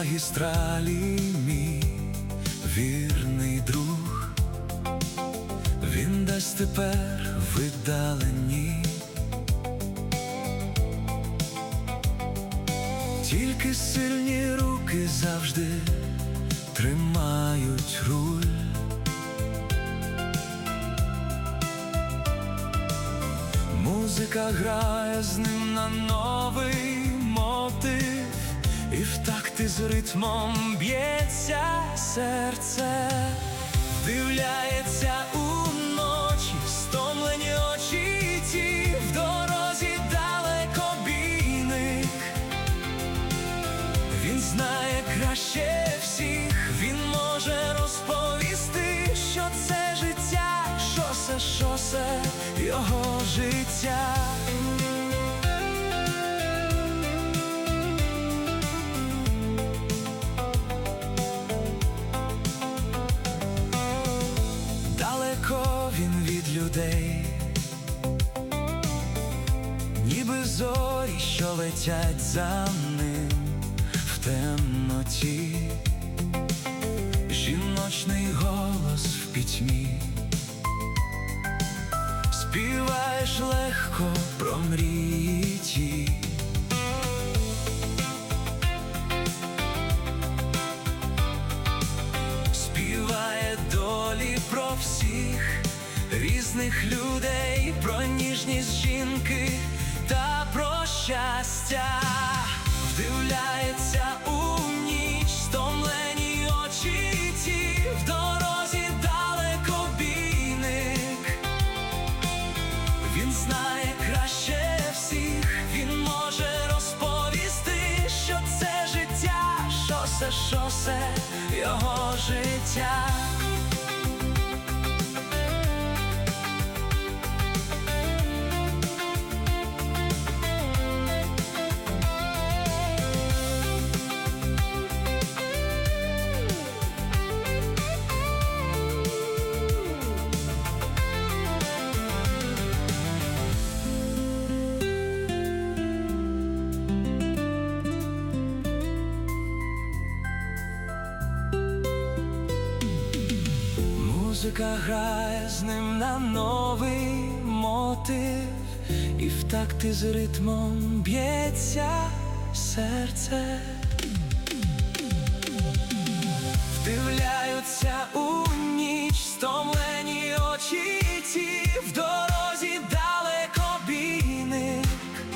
магістралі мій вірний друг, він десь тепер видалені. Тільки сильні руки завжди тримають руль. Музика грає з ним на новий мотив, і в такти з ритмом б'ється серце. Вдивляється у ночі стомлені очі ті, в дорозі далекобійник. Він знає краще всіх, він може розповісти, що це життя, шосе його життя. Далеко він від людей, ніби зорі, що летять за ним в темноті. Жіночний голос в пітьмі, співаєш легко про мрії ті. Співає долі про всіх різних людей, про ніжність жінки та про щастя. Вдивляється у ніч стомлені очі ті, в дорозі далекобійник. Він знає краще всіх, він може розповісти, що це життя, шосе його життя. Музика грає з ним на новий мотив, і в такти з ритмом б'ється серце. Вдивляються у ніч стомлені очі ті, в дорозі далекобійник.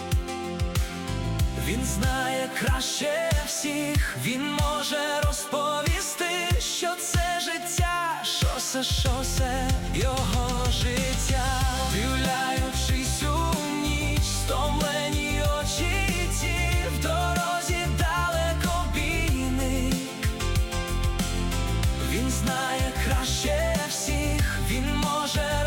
Він знає краще всіх, він може розповісти, що це життя, шосе його життя. Вдивляючись у ніч стомлені очі ті, в дорозі далекобійник. Він знає краще всіх, він може